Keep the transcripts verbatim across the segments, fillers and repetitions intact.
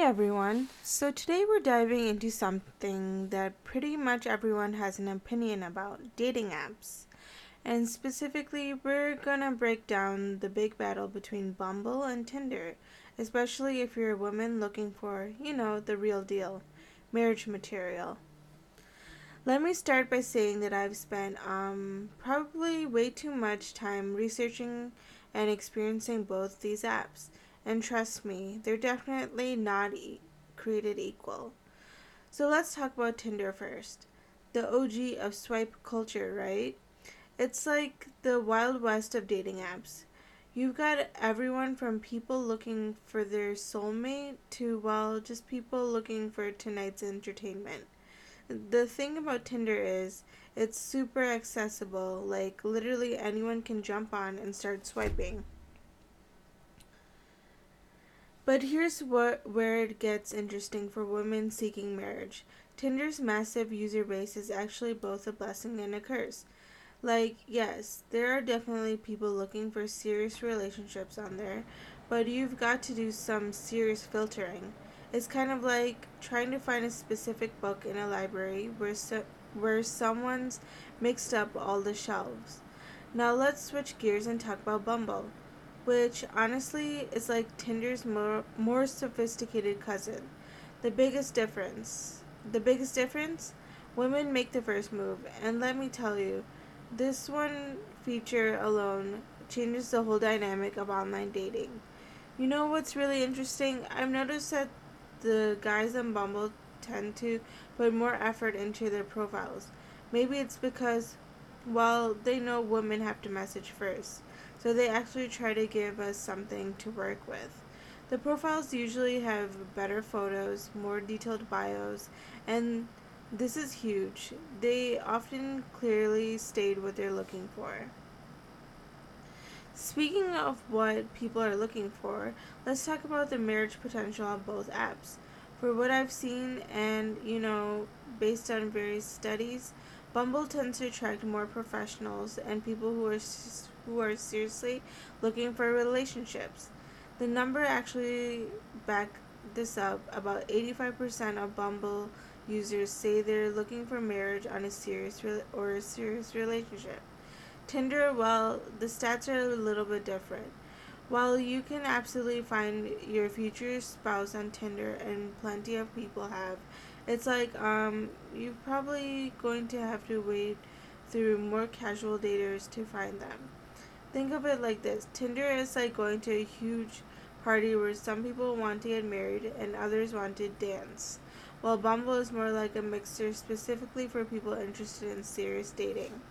everyone. So today we're diving into something that pretty much everyone has an opinion about, dating apps. And specifically, we're gonna break down the big battle between Bumble and Tinder, especially if you're a woman looking for, you know, the real deal, marriage material. Let me start by saying that I've spent um probably way too much time researching and experiencing both these apps. And trust me, they're definitely not e- created equal. So let's talk about Tinder first. The O G of swipe culture, right? It's like the Wild West of dating apps. You've got everyone from people looking for their soulmate to, well, just people looking for tonight's entertainment. The thing about Tinder is it's super accessible. Like, literally anyone can jump on and start swiping. But here's what where it gets interesting for women seeking marriage. Tinder's massive user base is actually both a blessing and a curse. Like, yes, there are definitely people looking for serious relationships on there, but you've got to do some serious filtering. It's kind of like trying to find a specific book in a library where so, where someone's mixed up all the shelves. Now let's switch gears and talk about Bumble, which honestly is like Tinder's more more sophisticated cousin. The biggest difference, the biggest difference, women make the first move, and let me tell you, this one feature alone changes the whole dynamic of online dating. You know what's really interesting? I've noticed that the guys on Bumble tend to put more effort into their profiles. Maybe it's because, well, they know women have to message first, so they actually try to give us something to work with. The profiles usually have better photos, more detailed bios, and this is huge. They often clearly state what they're looking for. Speaking of what people are looking for, let's talk about the marriage potential of both apps. For what I've seen, and you know, based on various studies, Bumble tends to attract more professionals and people who are who are seriously looking for relationships. The number actually back this up. About eighty-five percent of Bumble users say they're looking for marriage on a serious re- or a serious relationship. Tinder, well, the stats are a little bit different. While you can absolutely find your future spouse on Tinder, and plenty of people have, it's like um you're probably going to have to wade through more casual daters to find them. Think of it like this: Tinder is like going to a huge party where some people want to get married and others want to dance, while Bumble is more like a mixer specifically for people interested in serious dating.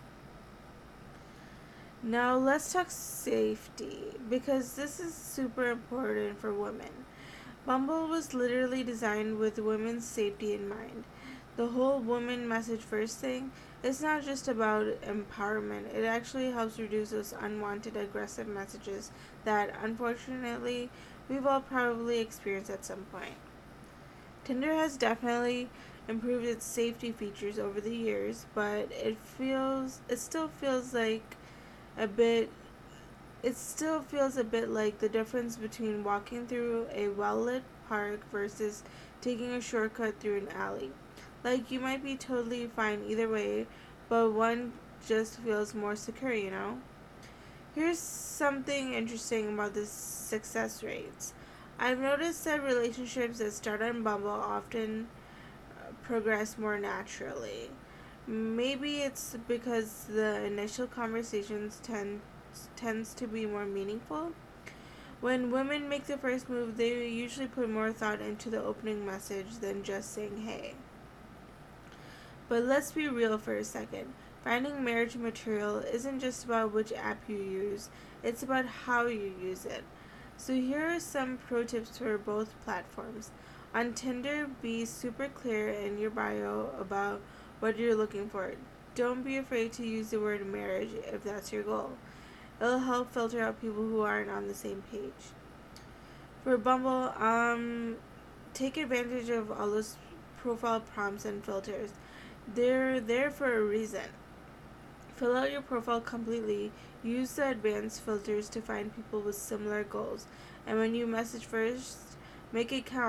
Now let's talk safety because this is super important for women. Bumble was literally designed with women's safety in mind. The whole woman message first thing is not just about empowerment, it actually helps reduce those unwanted aggressive messages that unfortunately we've all probably experienced at some point. Tinder has definitely improved its safety features over the years, but it feels it still feels like a bit it still feels a bit like the difference between walking through a well lit park versus taking a shortcut through an alley. Like, you might be totally fine either way, but one just feels more secure, you know? Here's something interesting about the success rates. I've noticed that relationships that start on Bumble often uh, progress more naturally. Maybe it's because the initial conversations tend tends to be more meaningful. When women make the first move, they usually put more thought into the opening message than just saying hey. But let's be real for a second. Finding marriage material isn't just about which app you use, it's about how you use it. So here are some pro tips for both platforms. On Tinder, be super clear in your bio about what you're looking for. Don't be afraid to use the word marriage if that's your goal. It'll help filter out people who aren't on the same page. For Bumble, um, take advantage of all those profile prompts and filters. They're there for a reason. Fill out your profile completely. Use the advanced filters to find people with similar goals. And when you message first, make it count.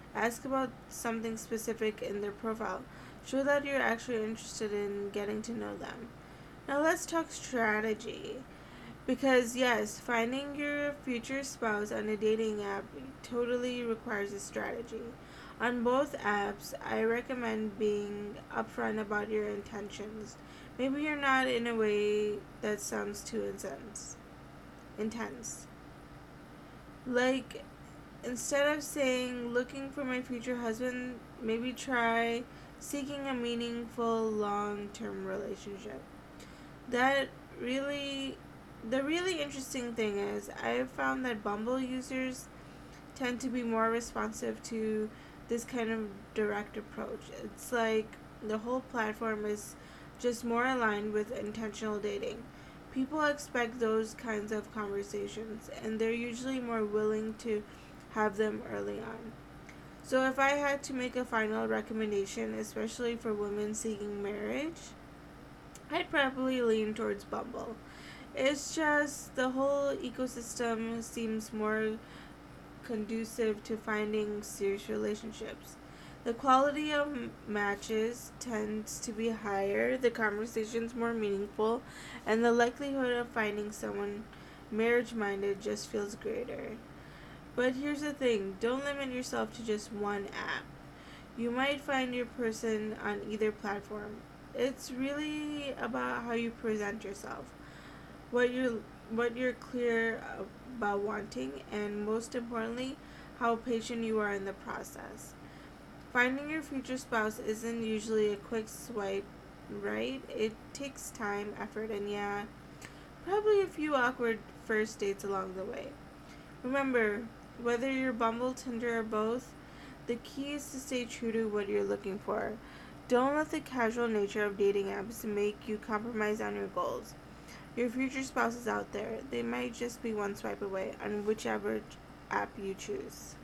Ask about something specific in their profile. Show that you're actually interested in getting to know them. Now let's talk strategy. Because, yes, finding your future spouse on a dating app totally requires a strategy. On both apps, I recommend being upfront about your intentions. Maybe you're not in a way that sounds too intense. Intense. Like, instead of saying looking for my future husband, maybe try seeking a meaningful long term relationship. That really the really interesting thing is I have found that Bumble users tend to be more responsive to this kind of direct approach. It's like the whole platform is just more aligned with intentional dating. People expect those kinds of conversations, and they're usually more willing to have them early on. So, if I had to make a final recommendation, especially for women seeking marriage, I'd probably lean towards Bumble. It's just the whole ecosystem seems more conducive to finding serious relationships. The quality of matches tends to be higher, the conversation's more meaningful, and the likelihood of finding someone marriage minded just feels greater. But here's the thing, don't limit yourself to just one app. You might find your person on either platform. It's really about how you present yourself, what you're what you're clear about wanting, and most importantly, how patient you are in the process. Finding your future spouse isn't usually a quick swipe, right? It takes time, effort, and yeah, probably a few awkward first dates along the way. Remember, whether you're Bumble, Tinder, or both, the key is to stay true to what you're looking for. Don't let the casual nature of dating apps make you compromise on your goals. Your future spouse is out there. They might just be one swipe away on whichever app you choose.